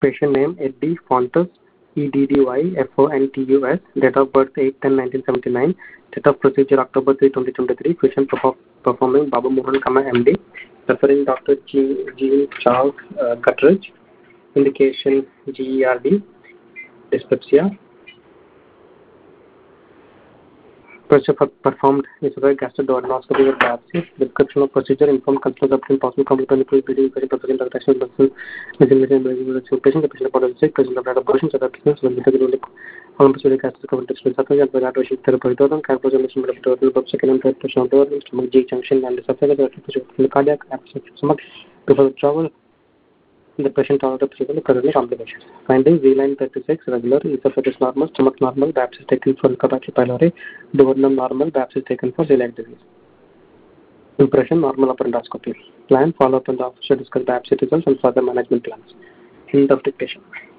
Patient name Eddie Fontus, EDDYFONTUS. Date of birth 8/10/1979. Date of procedure October 3, 2023. Patient performing Babu Mohan, MD. Referring Dr. Jean Charles Guttridge. Indication GERD, dyspepsia. Procedure performed esophageal gastroduodenoscopy with biopsy. Description of procedure: informed consent obtained possible complicated bleeding, patient interaction with patient reported sick, patient of abortions, other business, when the procedure gastric intestinal suffering, and evaluation therapy, characterization of second and third patient stomach G junction, and the esophagus, cardiac, absence of stomach before the travel. The patient tolerated procedure presently complications. Findings: Z-line 36 regular, esophagus normal, stomach normal, biopsy taken for Helicobacter pylori, duodenum normal, biopsy taken for celiac disease. Impression: normal upper endoscopy. Plan: follow up on the officer, discuss biopsy results and further management plans. End of dictation.